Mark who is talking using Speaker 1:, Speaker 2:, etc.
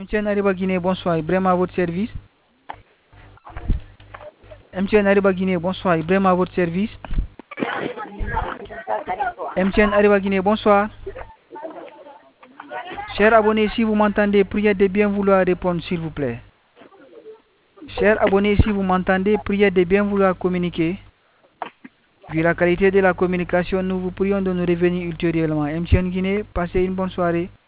Speaker 1: MTN Ariba Guinée, bonsoir, Ibrahim à votre service. MTN Ariba Guinée, bonsoir, Ibrahim à votre service. MTN Ariba Guinée, bonsoir. Chers abonnés, si vous m'entendez, priez de bien vouloir répondre, s'il vous plaît. Chers abonnés, si vous m'entendez, priez de bien vouloir communiquer. Vu la qualité de la communication, nous vous prions de nous revenir ultérieurement. MTN Guinée, passez une bonne soirée.